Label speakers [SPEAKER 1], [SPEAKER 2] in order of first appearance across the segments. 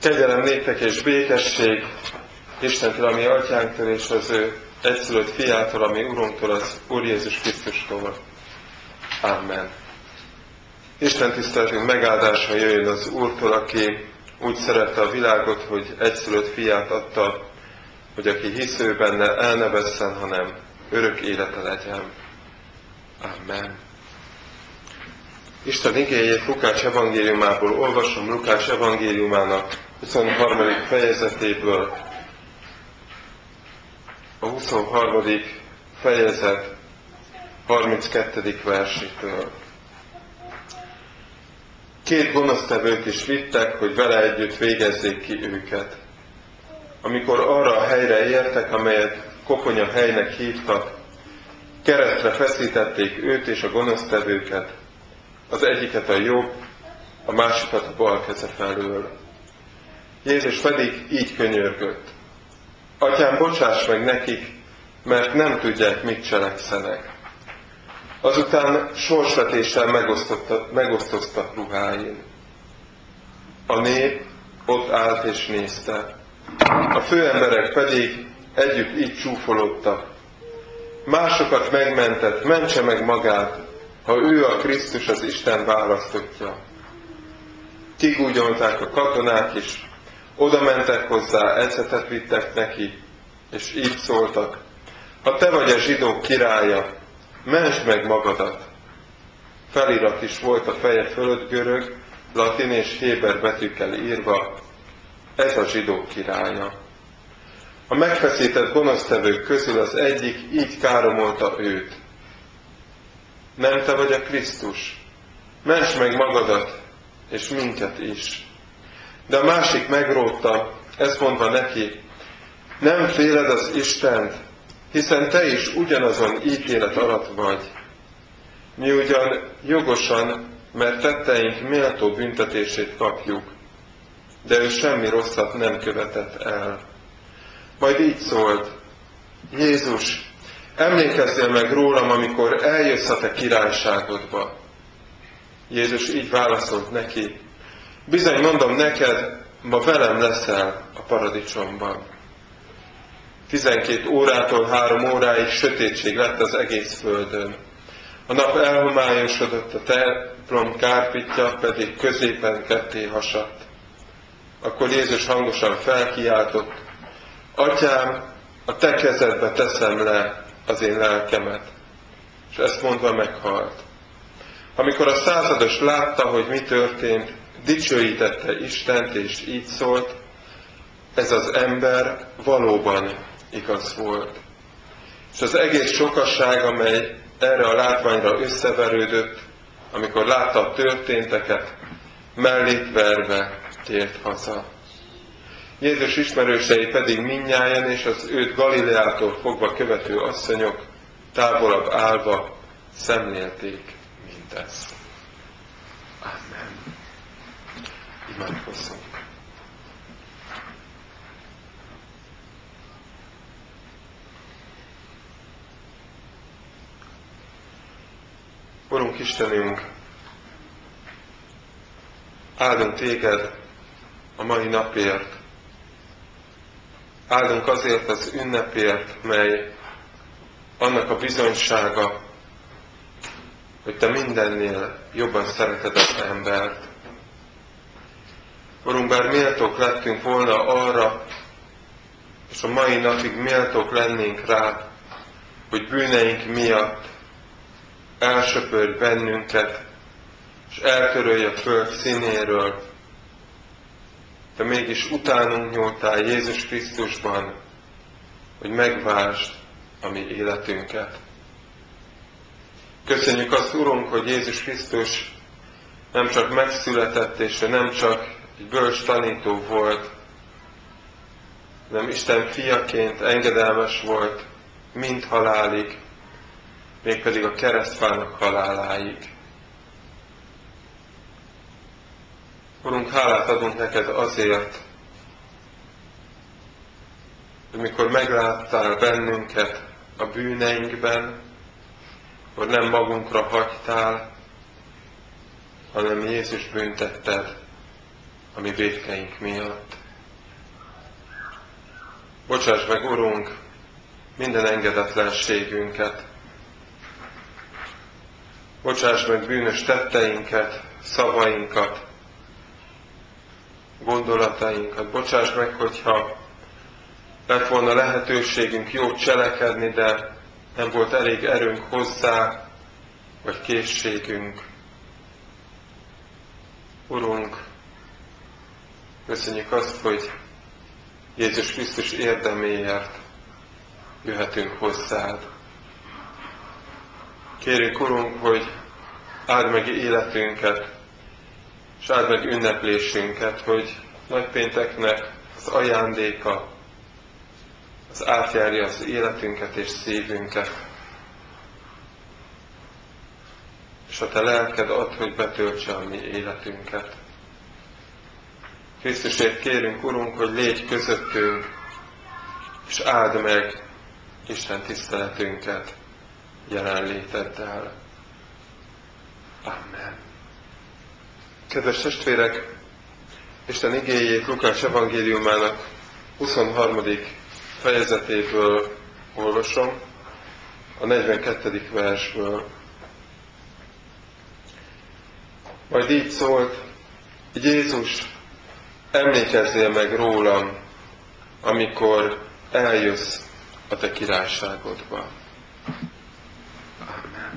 [SPEAKER 1] Kegyelem néktek és békesség Istentől, ami Atyánktól, és az ő egyszülött fiától, ami Urunktól, az Úr Jézus Krisztustól. Amen. Isten tiszteletünk megáldása jöjjön az Úrtól, aki úgy szerette a világot, hogy egyszülött fiát adta, hogy aki hisz ő benne, el ne vesszen, hanem örök élete legyen. Amen. Isten igéjét Lukács evangéliumából olvasom, Lukács evangéliumának 23. fejezetéből, a 23. fejezet 32. versétől. 2 gonosztevőt is vittek, hogy vele együtt végezzék ki őket. Amikor arra a helyre értek, amelyet koponya helynek hívtak, keresztre feszítették őt és a gonosztevőket, az egyiket a jobb, a másikat a bal keze felől. Jézus pedig így könyörgött: Atyám, bocsáss meg nekik, mert nem tudják, mit cselekszenek. Azután sorsvetéssel megosztoztak ruháin. A nép ott állt és nézte. A főemberek pedig együtt így csúfolódtak: másokat megmentett, mentse meg magát, ha ő a Krisztus, az Isten választottja. Kigúgyolták a katonák is, oda mentek hozzá, ecetet vittek neki, és így szóltak: ha te vagy a zsidók királya, mentsd meg magadat. Felirat is volt a feje fölött görög, latin és héber betűkkel írva: ez a zsidók királya. A megfeszített gonosztevők közül az egyik így káromolta őt: nem te vagy a Krisztus? Mentsd meg magadat, és minket is. De a másik megrótta, ezt mondva neki: nem féled az Istent, hiszen te is ugyanazon ítélet alatt vagy. Mi ugyan jogosan, mert tetteink méltó büntetését kapjuk, de ő semmi rosszat nem követett el. Majd így szólt: Jézus, emlékezzél meg rólam, amikor eljössz a te királyságodba. Jézus így válaszolt neki: bizony mondom neked, ma velem leszel a paradicsomban. 12 órától 3 óráig sötétség lett az egész földön. A nap elhomályosodott, a templom kárpitja pedig középen ketté hasadt. Akkor Jézus hangosan felkiáltott: Atyám, a te kezedbe teszem le az én lelkemet. És ezt mondva meghalt. Amikor a százados látta, hogy mi történt, dicsőítette Istent, és így szólt: ez az ember valóban igaz volt. És az egész sokasság, amely erre a látványra összeverődött, amikor látta a történteket, mellét verve tért haza. Jézus ismerősei pedig mindnyájan, és az őt Galileától fogva követő asszonyok távolabb állva szemlélték mindezt. Amen. Imádkozzunk. Urunk Istenünk, áldunk téged a mai napért. Áldunk azért az ünnepért, mely annak a bizonysága, hogy te mindennél jobban szereted az embert. Urunk, bár méltók lettünk volna arra, és a mai napig méltók lennénk rá, hogy bűneink miatt elsöpörj bennünket, és eltörölj a föld színéről, de mégis utánunk nyúltál Jézus Krisztusban, hogy megváltsd a mi életünket. Köszönjük azt, Urunk, hogy Jézus Krisztus nem csak megszületett, és nem csak egy bölcs tanító volt, hanem Isten fiaként engedelmes volt mind halálig, mégpedig a keresztfának haláláig. Urunk, hálát adunk neked azért, hogy mikor megláttál bennünket a bűneinkben, akkor nem magunkra hagytál, hanem Jézus büntetted, a mi vétkeink miatt. Bocsáss meg, Urunk, minden engedetlenségünket. Bocsáss meg bűnös tetteinket, szavainkat, gondolatainkat. Bocsáss meg, hogyha lett volna lehetőségünk jót cselekedni, de nem volt elég erőnk hozzá, vagy készségünk. Urunk, köszönjük azt, hogy Jézus Krisztus érdeméért jöhetünk hozzád. Kérünk, Urunk, hogy áld meg életünket, és áld meg ünneplésünket, hogy nagypénteknek az ajándéka, az átjárja az életünket és szívünket. És a Te lelked ad, hogy betöltse a mi életünket. Krisztusért kérünk, Urunk, hogy légy közöttünk, és áld meg Isten tiszteletünket jelenléteddel. Amen. Kedves testvérek, Isten igéjét Lukács evangéliumának 23. fejezetéből olvasom, a 42. versből. Majd így szólt: Jézus, emlékezzél meg rólam, amikor eljössz a te királyságodba. Amen.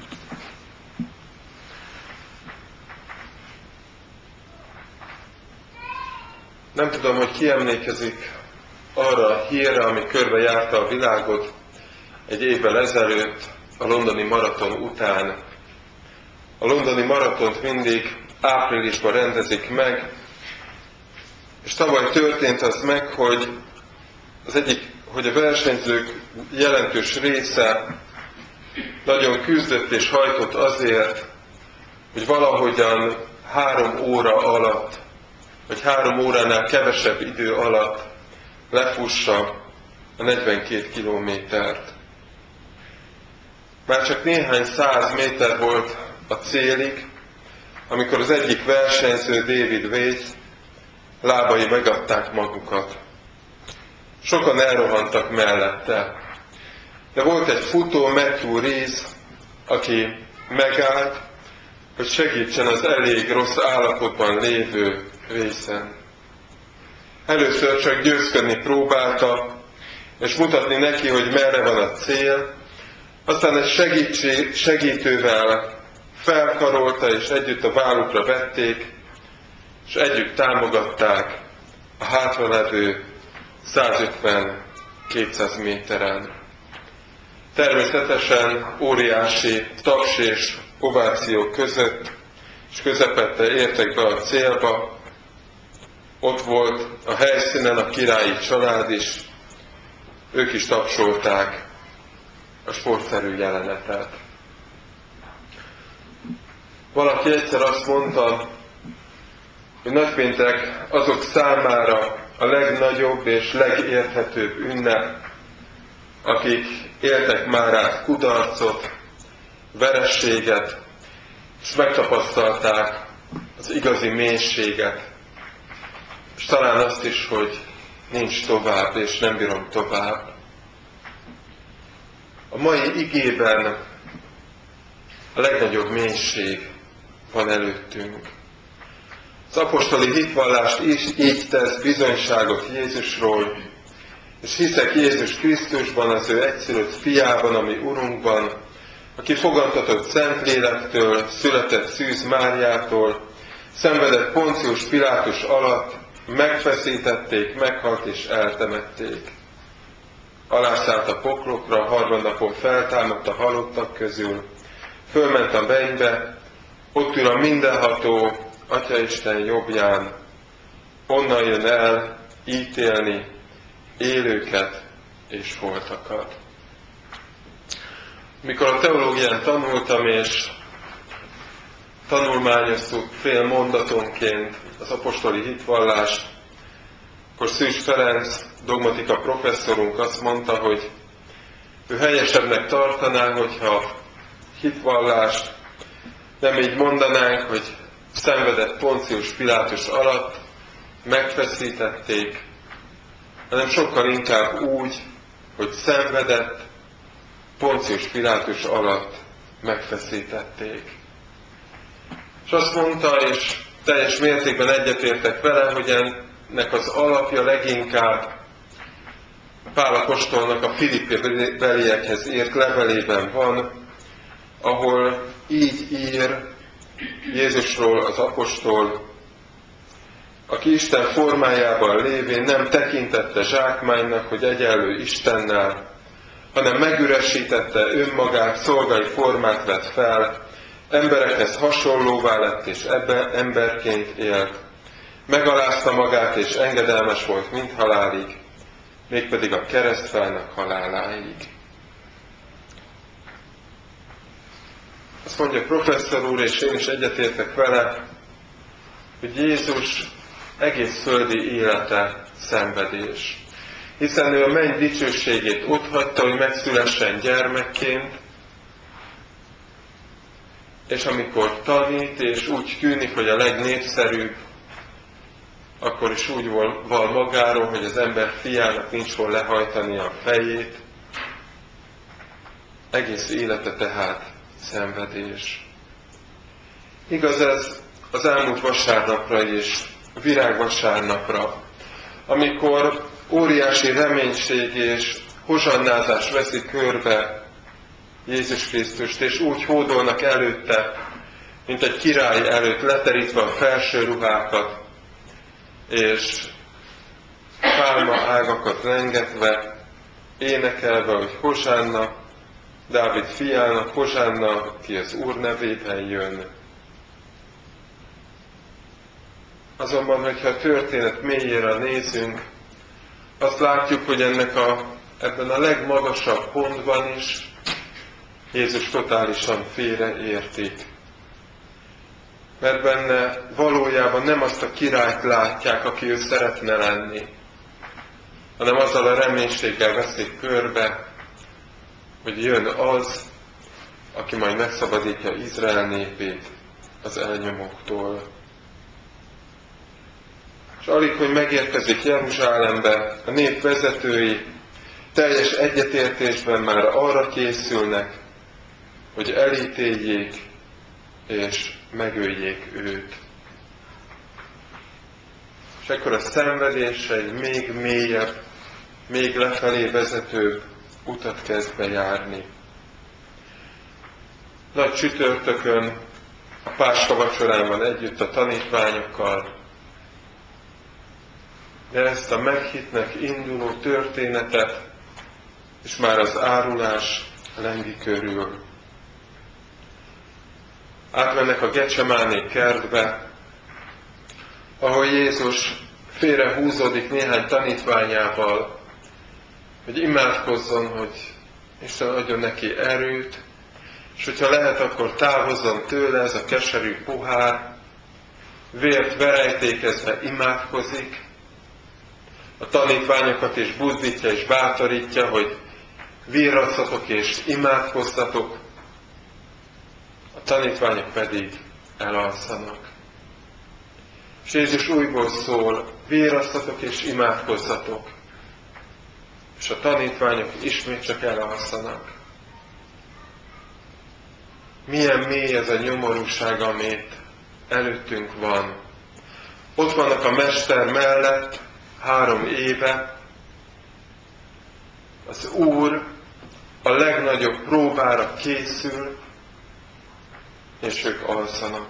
[SPEAKER 1] Nem tudom, hogy ki emlékezik arra a hírre, ami körbejárta a világot egy évvel ezelőtt, a londoni maraton után. A londoni maratont mindig áprilisban rendezik meg, és tavaly történt az meg, hogy a versenyzők jelentős része nagyon küzdött és hajtott azért, hogy valahogyan 3 óra alatt, vagy 3 óránál kevesebb idő alatt lefussa a 42 kilométert. Már csak néhány 100 méter volt a célig, amikor az egyik versenyző, David Waite, lábai megadták magukat. Sokan elrohantak mellette. De volt egy futó, Matthew Rees, aki megállt, hogy segítsen az elég rossz állapotban lévő Waite-en. Először csak győzködni próbálta, és mutatni neki, hogy merre van a cél, aztán egy segítővel felkarolta, és együtt a vállukra vették, és együtt támogatták a hátralevő 150-200 méteren. Természetesen óriási taps és ovációk között, és közepette értek be a célba. Ott volt a helyszínen a királyi család is, ők is tapsolták a sportszerű jelenetet. Valaki egyszer azt mondta, hogy nagypéntek azok számára a legnagyobb és legérthetőbb ünnep, akik éltek már át kudarcot, vereséget, és megtapasztalták az igazi mélységet, és talán azt is, hogy nincs tovább, és nem bírom tovább. A mai igében a legnagyobb mélység van előttünk. Az apostoli hitvallást is így tesz bizonyságot Jézusról, és hiszek Jézus Krisztusban, az ő egyszülött fiában, a mi Urunkban, aki fogantatott Szentlélektől, született Szűz Máriától, szenvedett Poncius Pilátus alatt, megfeszítették, meghalt és eltemették. Alászállt a poklokra, harmadnapon feltámadt a halottak közül, fölment a mennybe, ott ül a mindenható Atyaisten jobbján, onnan jön el ítélni élőket és holtakat. Mikor a teológián tanultam, és tanulmányoztuk fél mondatonként az apostoli hitvallást, akkor Szűcs Ferenc dogmatika professzorunk azt mondta, hogy ő helyesebbnek tartaná, hogyha hitvallást nem így mondanánk, hogy szenvedett Poncius Pilátus alatt, megfeszítették, hanem sokkal inkább úgy, hogy szenvedett, Poncius Pilátus alatt megfeszítették. És azt mondta, és teljes mértékben egyetértek vele, hogy ennek az alapja leginkább Pál apostolnak a Filippi beliekhez írt levelében van, ahol így ír Jézusról az apostol, aki Isten formájában lévén nem tekintette zsákmánynak, hogy egyenlő Istennel, hanem megüresítette önmagát, szolgai formát vett fel, emberekhez hasonlóvá lett, és emberként élt. Megalázta magát, és engedelmes volt mindhalálig, mégpedig a keresztfának haláláig. Azt mondja professzor úr, és én is egyetértek vele, hogy Jézus egész földi élete szenvedés. Hiszen ő a menny dicsőségét otthagyta, hogy megszülessen gyermekként, és amikor tanít, és úgy tűnik, hogy a legnépszerűbb, akkor is úgy val magáról, hogy az ember fiának nincs hol lehajtani a fejét. Egész élete tehát szenvedés. Igaz ez az elmúlt vasárnapra is, virágvasárnapra, amikor óriási reménység és hozsannázás veszi körbe Jézus Krisztust, és úgy hódolnak előtte, mint egy király előtt, leterítve a felső ruhákat, és pálma ágakat rengetve, énekelve, hogy Hozsánna, Dávid fiának, Hozsánna, aki az Úr nevében jön. Azonban, hogyha a történet mélyére nézünk, azt látjuk, hogy ebben a legmagasabb pontban is Jézus totálisan félreértik. Mert benne valójában nem azt a királyt látják, aki ő szeretne lenni, hanem azzal a reménységgel veszik körbe, hogy jön az, aki majd megszabadítja Izrael népét az elnyomóktól. És alig, hogy megérkezik Jeruzsálembe, a nép vezetői teljes egyetértésben már arra készülnek, hogy elítéljék és megöljék őt. És ekkor a szenvedés egy még mélyebb, még lefelé vezetőbb utat kezd bejárni. Nagy csütörtökön a Páska vacsorán van együtt a tanítványokkal, de ezt a meghittnek induló történetet, és már az árulás lengi körül. Átmennek a Gecsemáné kertbe, ahol Jézus félrehúzódik néhány tanítványával, hogy imádkozzon, hogy Isten adjon neki erőt, és hogyha lehet, akkor távozzon tőle ez a keserű pohár, vért verejtékezve imádkozik, a tanítványokat is buzdítja és bátorítja, hogy virrasszatok és imádkozzatok, a tanítványok pedig elalszanak. És Jézus újból szól, virrasszatok és imádkozzatok, és a tanítványok ismét csak elalszanak. Milyen mély ez a nyomorúság, amit előttünk van. Ott vannak a Mester mellett 3 éve, az Úr a legnagyobb próbára készül, és ők alszanak.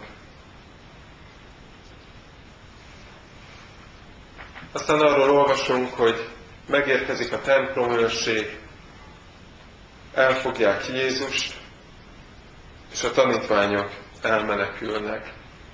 [SPEAKER 1] Aztán arról olvasunk, hogy megérkezik a templomőrség, elfogják Jézust, és a tanítványok elmenekülnek.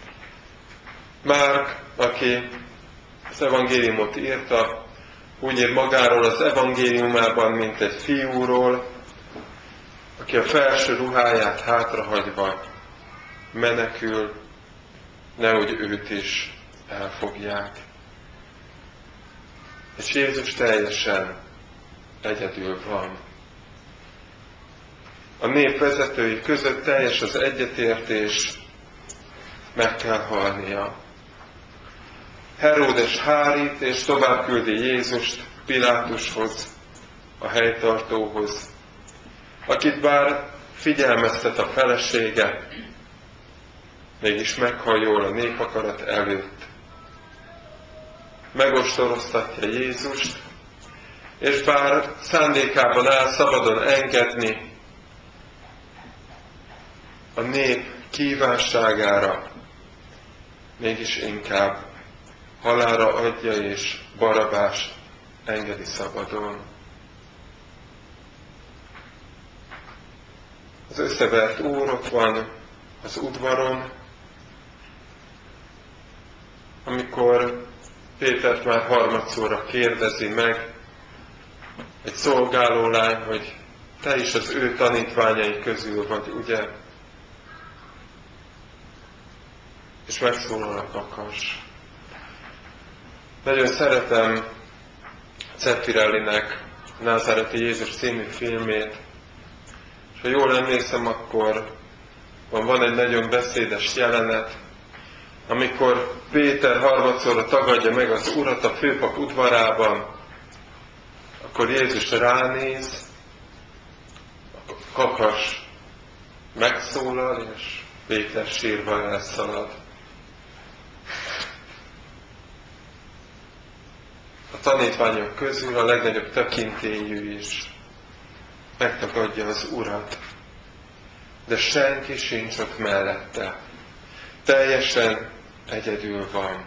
[SPEAKER 1] Márk, aki az evangéliumot írta, úgy ír magáról az evangéliumában, mint egy fiúról, aki a felső ruháját hátrahagyva menekül, nehogy őt is elfogják. És Jézus teljesen egyedül van. A nép vezetői között teljes az egyetértés, meg kell halnia. Heródes hárít és tovább küldi Jézust Pilátushoz, a helytartóhoz, akit bár figyelmeztet a felesége, mégis meghajol a népakarat előtt. Megostoroztatja Jézust, és bár szándékában áll szabadon engedni a nép kívánságára, mégis inkább halálra adja, és Barabást engedi szabadon. Az összevert úr ott van az udvaron, amikor Pétert már harmadszorra kérdezi meg egy szolgálólány, hogy te is az ő tanítványai közül vagy, ugye? És megszólal a kakas. Nagyon szeretem Zeffirellinek Názáreti Jézus című filmét, és ha jól emlékszem, akkor van egy nagyon beszédes jelenet, amikor Péter harmadszorra tagadja meg az Urat a főpap udvarában, akkor Jézus ránéz, a kakas megszólal, és Péter sírva elszalad. A tanítványok közül a legnagyobb tekintélyű is megtagadja az Urat, de senki sincs ott mellette. Teljesen egyedül van.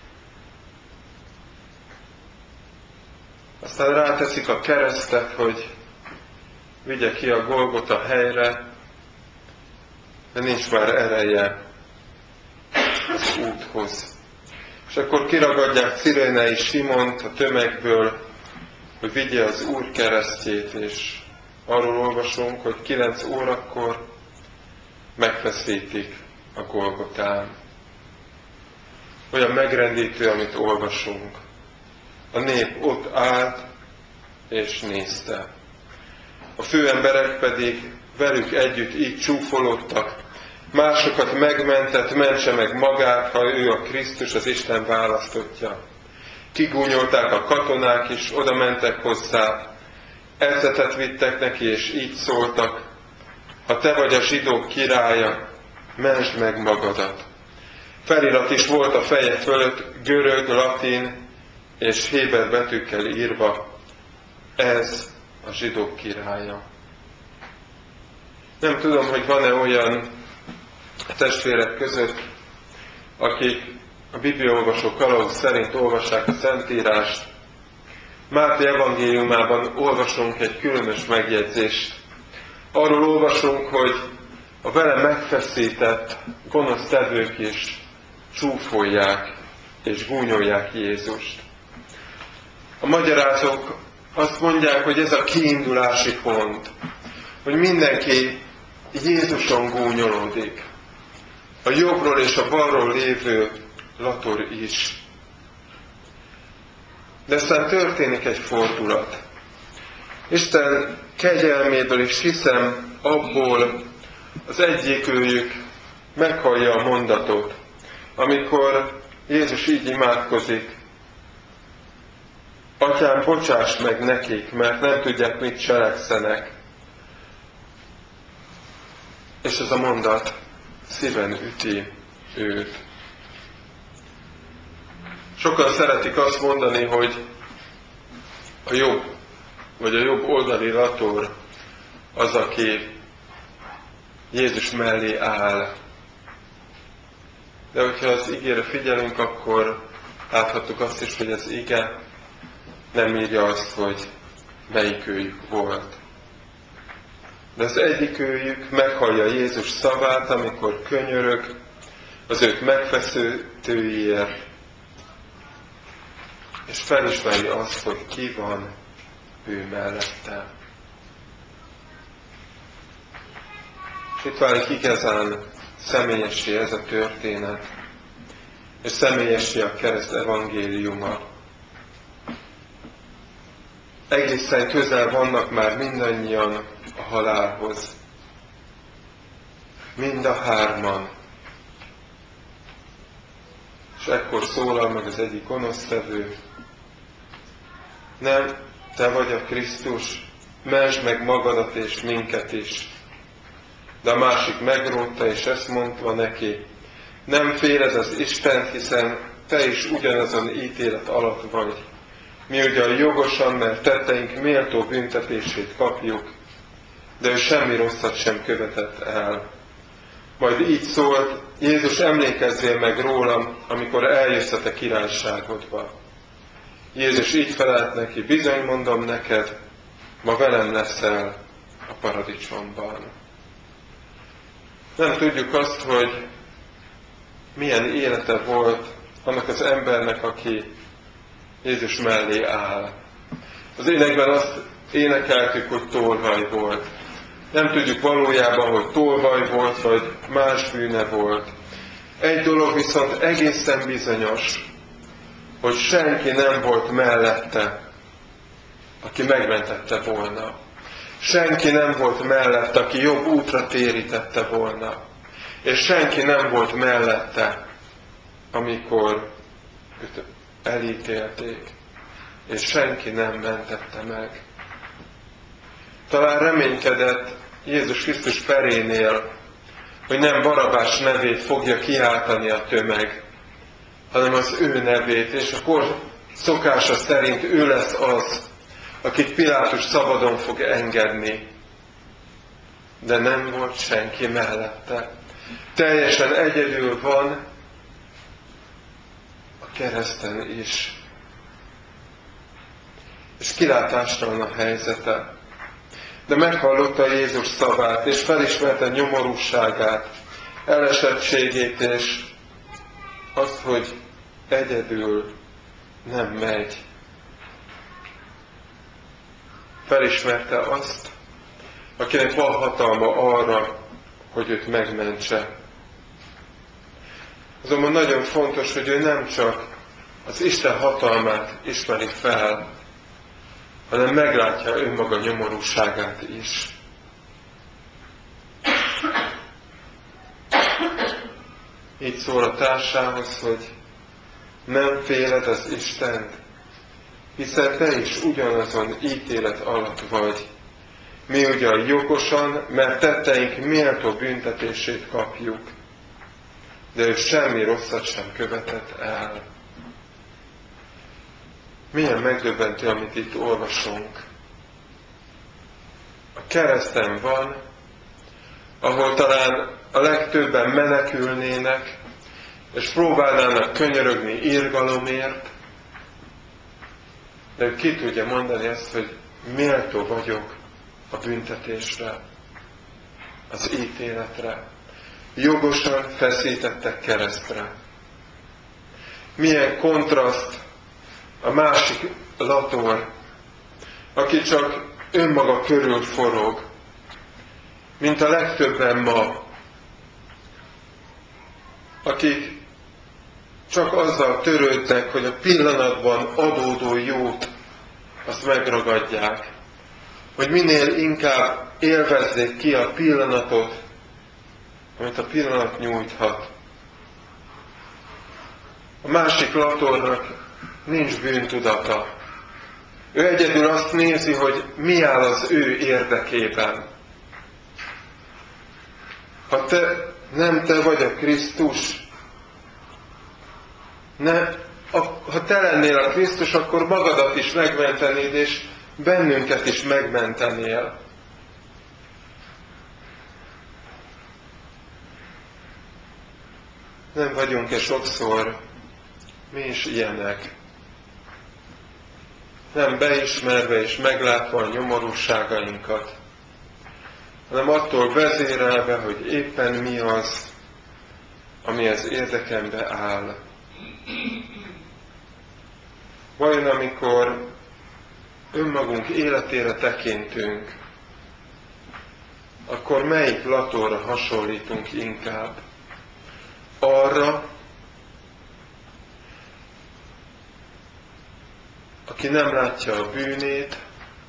[SPEAKER 1] Aztán ráteszik a keresztet, hogy vigye ki a Golgota helyre, de nincs már ereje az úthoz. És akkor kiragadják Cirénei Simont a tömegből, hogy vigye az Úr keresztjét, és arról olvasunk, hogy 9 órakor megfeszítik a Golgotán. Olyan megrendítő, amit olvasunk. A nép ott állt és nézte. A főemberek pedig velük együtt így csúfolódtak. Másokat megmentett, mentse meg magát, ha ő a Krisztus, az Isten választottja. Kigúnyolták a katonák is, oda mentek hozzá, ecetet vittek neki, és így szóltak: ha te vagy a zsidók királya, mentsd meg magadat. Felirat is volt a feje fölött, görög, latin és héber betűkkel írva: ez a zsidók királya. Nem tudom, hogy van-e olyan testvérek között, akik a bibliaolvasó kalauz szerint olvassák a Szentírást. Máté evangéliumában olvasunk egy különös megjegyzést. Arról olvasunk, hogy a vele megfeszített gonosz tevők is csúfolják és gúnyolják Jézust. A magyarázók azt mondják, hogy ez a kiindulási pont, hogy mindenki Jézuson gúnyolódik. A jobbról és a balról lévő lator is. De aztán történik egy fordulat. Isten kegyelméből is hiszem abból az egyikőjük meghallja a mondatot, amikor Jézus így imádkozik: Atyám, bocsáss meg nekik, mert nem tudják, mit cselekszenek. És ez a mondat szíven üti őt. Sokan szeretik azt mondani, hogy a jobb, vagy a jobb oldali lator az, aki Jézus mellé áll. De hogyha az igére figyelünk, akkor láthatjuk azt is, hogy az ige nem írja azt, hogy melyikőjük volt. De az egyikőjük meghallja Jézus szavát, amikor könyörög az őt megfeszítőiért, és felismeri azt, hogy ki van ő mellette. Itt válik igazán személyessé ez a történet, és személyessé a kereszt evangéliuma. Egészen közel vannak már mindannyian a halálhoz. Mind a hárman. És És ekkor szólal meg az egyik gonosztevő: nem, te vagy a Krisztus, mentsd meg magadat és minket is. De a másik megrótta, és ezt mondta neki: nem féled az Istent, hiszen te is ugyanazon ítélet alatt vagy. Mi ugyan jogosan, mert tetteink méltó büntetését kapjuk, de ő semmi rosszat sem követett el. Majd így szólt: Jézus, emlékezzél meg rólam, amikor eljössz a te királyságodba. Jézus így felelt neki: bizony mondom neked, ma velem leszel a paradicsomban. Nem tudjuk azt, hogy milyen élete volt annak az embernek, aki Jézus mellé áll. Az énekben azt énekeltük, hogy tolvaj volt. Nem tudjuk valójában, hogy tolvaj volt, vagy más bűne volt. Egy dolog viszont egészen bizonyos, hogy senki nem volt mellette, aki megmentette volna. Senki nem volt mellette, aki jobb útra térítette volna. És senki nem volt mellette, amikor őt elítélték. És senki nem mentette meg. Talán reménykedett Jézus Krisztus perénél, hogy nem Barabás nevét fogja kiáltani a tömeg, hanem az ő nevét, és akkor szokása szerint ő lesz az, akit Pilátus szabadon fog engedni. De nem volt senki mellette. Teljesen egyedül van a kereszten is. És kilátástalan a helyzete. De meghallotta Jézus szavát, és felismerte nyomorúságát, elesettségét, és azt, hogy egyedül nem megy. Felismerte azt, akinek van hatalma arra, hogy őt megmentse. Azonban nagyon fontos, hogy ő nem csak az Isten hatalmát ismeri fel, hanem meglátja önmaga nyomorúságát is. Így szól a társához, hogy nem féled az Istent, hiszen te is ugyanazon ítélet alatt vagy. Mi ugyan jogosan, mert tetteink méltó büntetését kapjuk, de ő semmi rosszat sem követett el. Milyen megdöbbentő, amit itt olvasunk. A kereszten van, ahol talán a legtöbben menekülnének, és próbálnának könyörögni irgalomért, de ő ki tudja mondani ezt, hogy méltó vagyok a büntetésre, az ítéletre. Jogosan feszítettek keresztre. Milyen kontraszt a másik lator, aki csak önmaga körül forog, mint a legtöbben ma, akik csak azzal törődnek, hogy a pillanatban adódó jót azt megragadják, hogy minél inkább élvezzék ki a pillanatot, amit a pillanat nyújthat. A másik latornak nincs bűntudata. Ő egyedül azt nézi, hogy mi áll az ő érdekében. Ha nem te vagy a Krisztus, ha te lennél a Krisztus, akkor magadat is megmentenéd, és bennünket is megmentenél. Nem vagyunk-e sokszor mi is ilyenek? Nem beismerve és meglátva a nyomorúságainkat, hanem attól vezérelve, hogy éppen mi az, ami az érdekembe áll. Vajon amikor önmagunk életére tekintünk, akkor melyik latorra hasonlítunk inkább? Arra, aki nem látja a bűnét,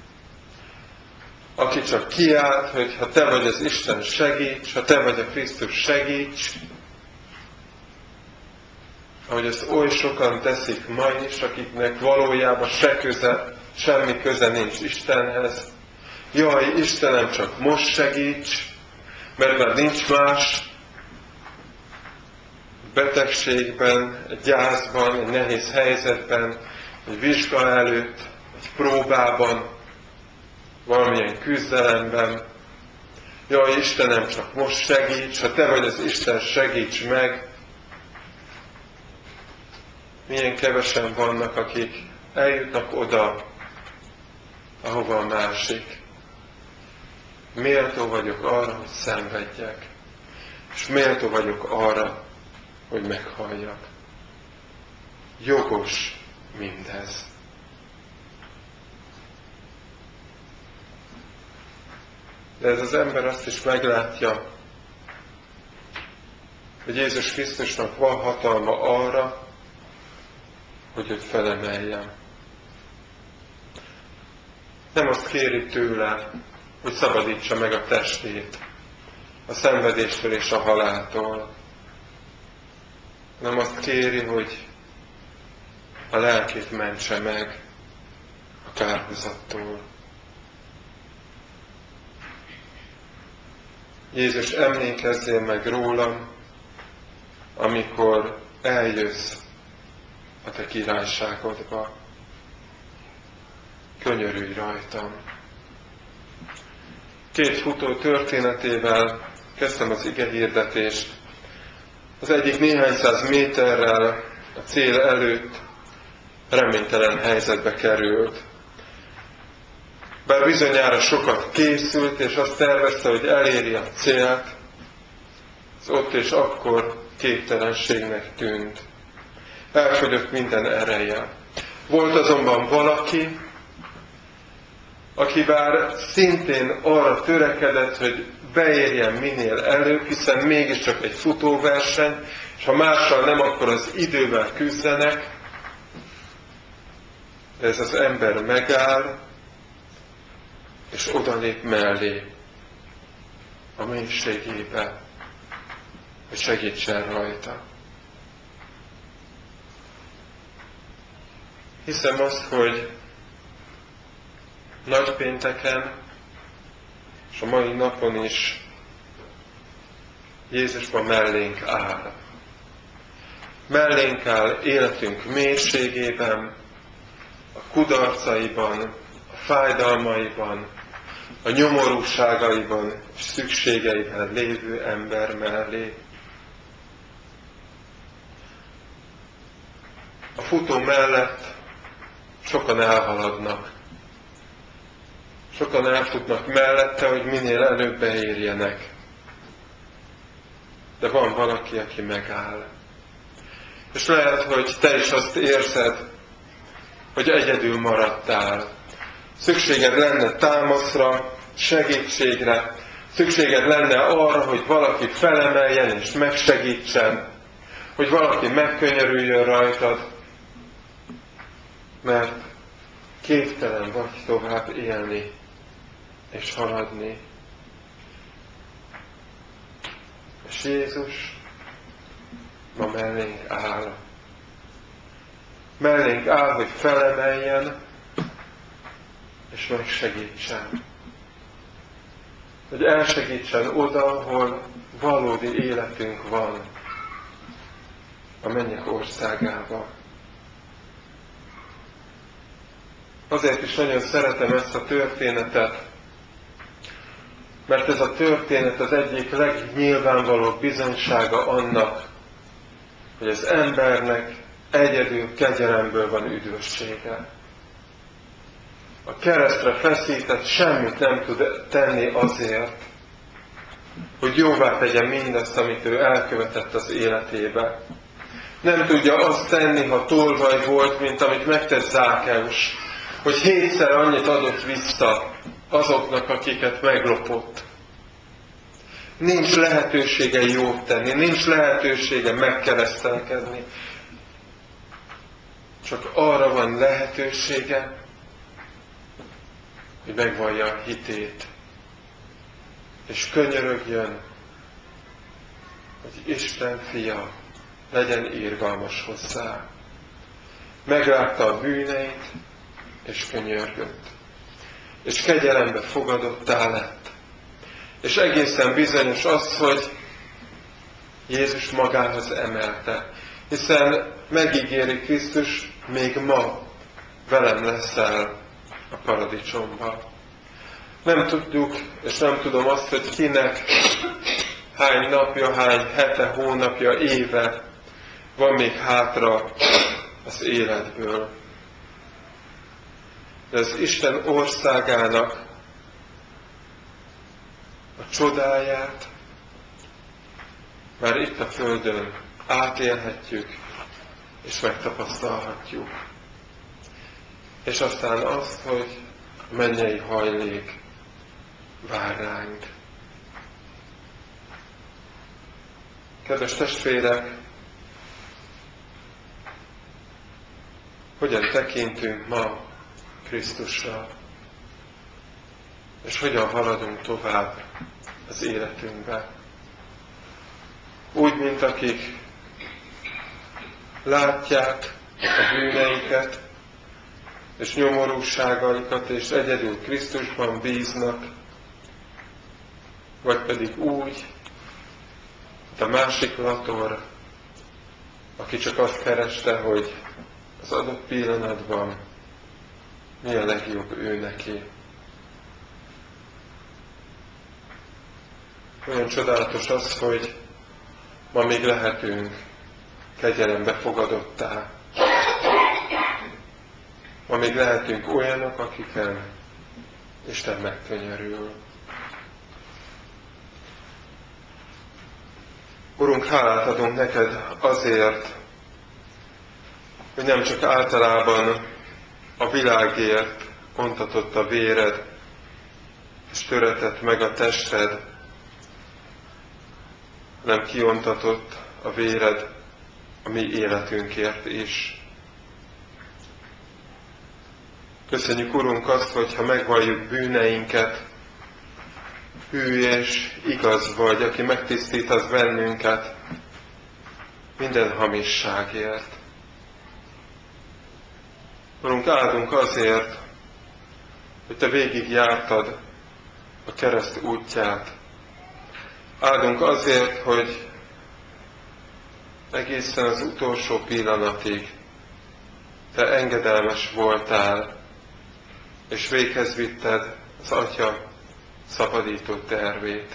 [SPEAKER 1] aki csak kiált, hogy ha te vagy az Isten, segíts, ha te vagy a Krisztus, segíts, ahogy ezt oly sokan teszik ma is, akiknek valójában semmi köze nincs Istenhez. Jaj, Istenem, csak most segíts, mert már nincs más betegségben, egy gyászban, egy nehéz helyzetben, egy vizsga előtt, egy próbában, valamilyen küzdelemben. Jaj, Istenem, csak most segíts, ha Te vagy az Isten, segíts meg. Milyen kevesen vannak, akik eljutnak oda, ahova a másik. Méltó vagyok arra, hogy szenvedjek, és méltó vagyok arra, hogy meghalljak. Jogos mindez. De ez az ember azt is meglátja, hogy Jézus Krisztusnak van hatalma arra, hogy őt felemeljem. Nem azt kéri tőle, hogy szabadítsa meg a testét a szenvedéstől és a haláltól, hanem azt kéri, hogy a lelkét mentse meg a kárhozattól. Jézus, emlékezzél meg rólam, amikor eljössz a Te királyságodba. Könyörülj rajtam. 2 futó történetével kezdtem az igehirdetést. Az egyik néhány száz méterrel a cél előtt reménytelen helyzetbe került. Bár bizonyára sokat készült, és azt tervezte, hogy eléri a célt, az ott és akkor képtelenségnek tűnt. Elfogyott minden ereje. Volt azonban valaki, aki bár szintén arra törekedett, hogy beérjen minél előbb, hiszen mégiscsak egy futóverseny, és ha mással nem, akkor az idővel küzdenek. De ez az ember megáll, és odalép mellé a mélységébe, hogy segítsen rajta. Hiszem azt, hogy nagypénteken és a mai napon is Jézus ma mellénk áll. Mellénk áll életünk mélységében, a kudarcaiban, a fájdalmaiban, a nyomorúságaiban és szükségeiben lévő ember mellé. A futó mellett sokan elhaladnak. Sokan elfutnak mellette, hogy minél előbb beérjenek. De van valaki, aki megáll. És lehet, hogy te is azt érzed, hogy egyedül maradtál. Szükséged lenne támaszra, segítségre, szükséged lenne arra, hogy valaki felemeljen és megsegítsen, hogy valaki megkönyörüljön rajtad, mert képtelen vagy tovább élni és haladni. És Jézus ma mellénk áll. Mellénk áll, hogy felemeljen és megsegítsen. Hogy elsegítsen oda, ahol valódi életünk van, a mennyek országában. Azért is nagyon szeretem ezt a történetet, mert ez a történet az egyik legnyilvánvalóbb bizonysága annak, hogy az embernek egyedül kegyelemből van üdvössége. A keresztre feszített semmit nem tud tenni azért, hogy jóvá tegye mindazt, amit ő elkövetett az életébe. Nem tudja azt tenni, ha tolvaj volt, mint amit megtett Zákeus, hogy 7-szer annyit adott vissza azoknak, akiket meglopott. Nincs lehetősége jót tenni, nincs lehetősége megkeresztelkedni. Csak arra van lehetősége, hogy megvallja a hitét, és könyörögjön, hogy Isten fia, legyen irgalmas hozzá. Meglátta a bűneit, és könyörgött. És kegyelembe fogadottá lett. És egészen bizonyos az, hogy Jézus magához emelte. Hiszen megígéri Krisztus, még ma velem leszel a paradicsomban. Nem tudjuk, és nem tudom azt, hogy kinek hány napja, hány hete, hónapja, éve van még hátra az életből. De az Isten országának a csodáját már itt a Földön átélhetjük, és megtapasztalhatjuk. És aztán azt, hogy a mennyei hajlék vár ránk. Kedves testvérek, hogyan tekintünk ma Krisztusra, és hogyan haladunk tovább az életünkbe. Úgy, mint akik látják a bűneiket, és nyomorúságaikat, és egyedül Krisztusban bíznak, vagy pedig úgy, mint a másik Lator, aki csak azt kereste, hogy az adott pillanatban mi a legjobb ő neki. Olyan csodálatos az, hogy ma még lehetünk kegyelembe fogadottá. Ma még lehetünk olyanok, akiken Isten megkönyörül. Urunk, hálát adunk neked azért, hogy nem csak általában a világért ontatott a véred, és töretett meg a tested, hanem kiontatott a véred a mi életünkért is. Köszönjük, Urunk, azt, hogy ha megvalljuk bűneinket, hű és igaz vagy, aki megtisztítasz bennünket minden hamisságért. Urunk, áldunk azért, hogy Te végig jártad a kereszt útját. Áldunk azért, hogy egészen az utolsó pillanatig Te engedelmes voltál, és véghez vitted az Atya szabadító tervét.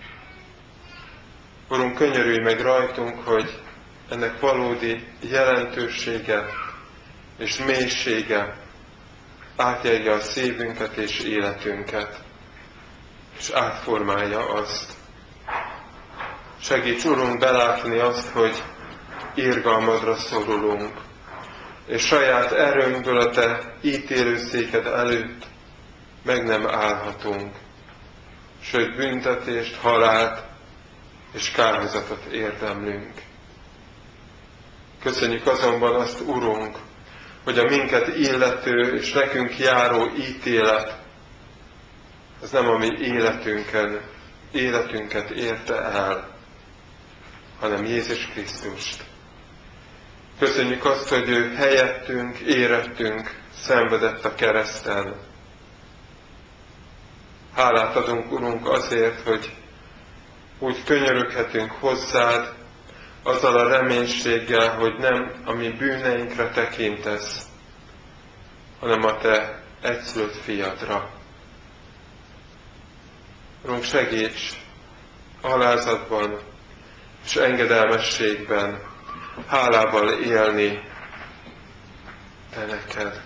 [SPEAKER 1] Urunk, könyörülj meg rajtunk, hogy ennek valódi jelentősége és mélysége átjárja a szívünket és életünket, és átformálja azt. Segíts, Urunk, belátni azt, hogy irgalmadra szorulunk, és saját erőnkből a Te ítélőszéked előtt meg nem állhatunk, sőt büntetést, halált és kárhozatot érdemlünk. Köszönjük azonban azt, Urunk, hogy a minket illető és nekünk járó ítélet, az nem a mi életünket érte el, hanem Jézus Krisztust. Köszönjük azt, hogy ő helyettünk, érettünk szenvedett a kereszten. Hálát adunk, Urunk, azért, hogy úgy könyöröghetünk hozzád, azzal a reménységgel, hogy nem a mi bűneinkre tekintesz, hanem a Te egyszülött fiadra. Urunk, segíts alázatban és engedelmességben, hálával élni Te neked.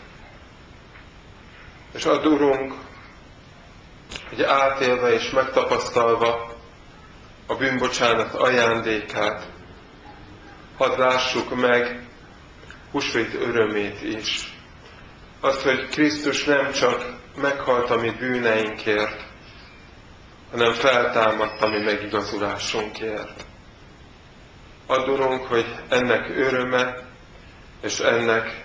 [SPEAKER 1] És add, Urunk, hogy átélve és megtapasztalva a bűnbocsánat ajándékát, hadd lássuk meg húsvét örömét is. Azt, hogy Krisztus nem csak meghalt a mi bűneinkért, hanem feltámadt a mi megigazulásunkért. Add, Urunk, hogy ennek öröme és ennek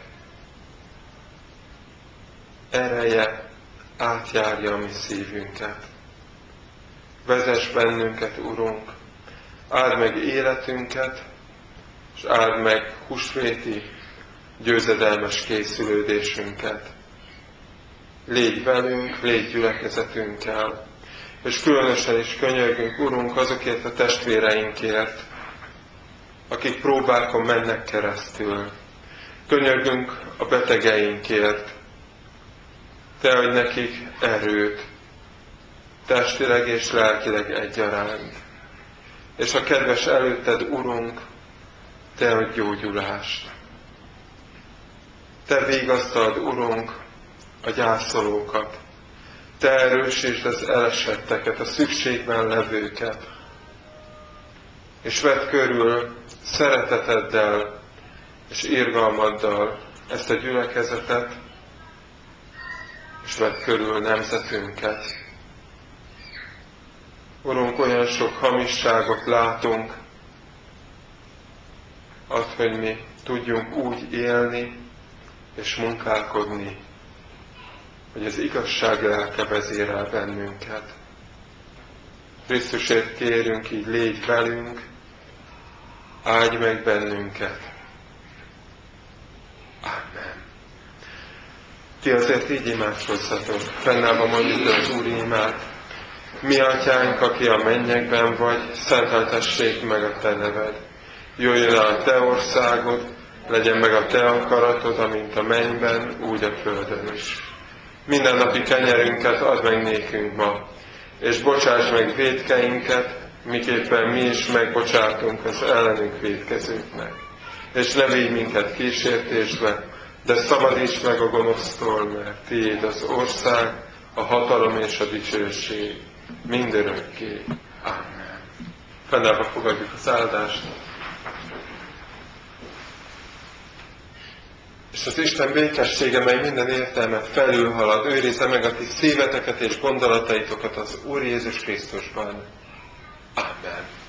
[SPEAKER 1] ereje átjárja a mi szívünket. Vezess bennünket, Urunk, áld meg életünket, és áld meg húsvéti győzedelmes készülődésünket. Légy velünk, légy gyülekezetünkkel, és különösen is könyörgünk, Urunk, azokért a testvéreinkért, akik próbákon mennek keresztül. Könyörgünk a betegeinkért, Te adj nekik erőt, testileg és lelkileg egyaránt. És a kedves előtted, Urunk, Te adj gyógyulást. Te vigasztald, Urunk, a gyászolókat. Te erősítsd az elesetteket, a szükségben levőket. És vedd körül szereteteddel és irgalmaddal ezt a gyülekezetet, és vedd körül nemzetünket. Urunk, olyan sok hamisságot látunk, azt, hogy mi tudjunk úgy élni és munkálkodni, hogy az igazság lelke vezérel bennünket. Krisztusért kérünk, így légy velünk, áldj meg bennünket. Amen. Ti azért így imádkozzatok, fennállva mondjuk az Úr imát. Mi atyánk, aki a mennyekben vagy, szenteltessék meg a te neved. Jöjjön el a te országod, legyen meg a te akaratod, amint a mennyben, úgy a földön is. Mindennapi kenyerünket add meg nékünk ma, és bocsáss meg vétkeinket, miképpen mi is megbocsátunk az ellenünk vétkezőknek. És ne védj minket kísértésbe, de szabadíts meg a gonosztól, mert tiéd az ország, a hatalom és a dicsőség mindörökké. Amen. Fennállva fogadjuk az áldást. És az Isten békessége, mely minden értelmet felülhalad, őrizze meg a ti szíveteket és gondolataitokat az Úr Jézus Krisztusban. Amen.